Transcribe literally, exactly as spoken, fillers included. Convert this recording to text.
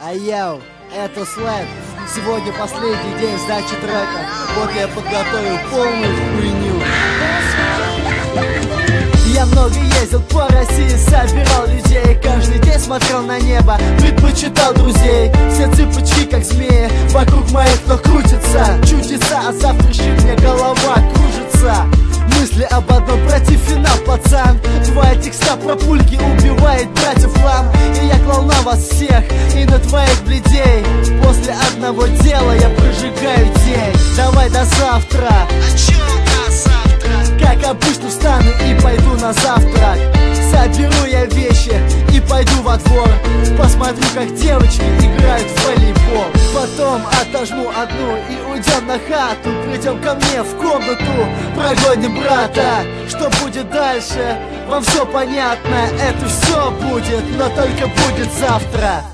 А йоу, это Слэп. Сегодня последний день сдачи трека. Вот я подготовил полную хуйню. Я много ездил по России, собирал людей. Каждый день смотрел на небо, предпочитал друзей. Все цыпочки как змеи, вокруг моих ног крутятся чудеса, а завтрашний мне голова кружится. Мысли об одном, братьев финал, пацан. Твоя текста про пульки убивает братьев лам. И я клал на вас всех и на твоих бледей. После одного дела я прожигаю день. Давай до завтра. А чё до завтра? Как обычно встану и пойду на завтрак. Соберу я вещи и пойду во двор. Посмотрю, как девочки играют в волейбол. Потом отожму одну и уйдем на хату. Придем ко мне в комнату, прогоним брата. Что будет дальше? Вам все понятно, это все будет, но только будет завтра.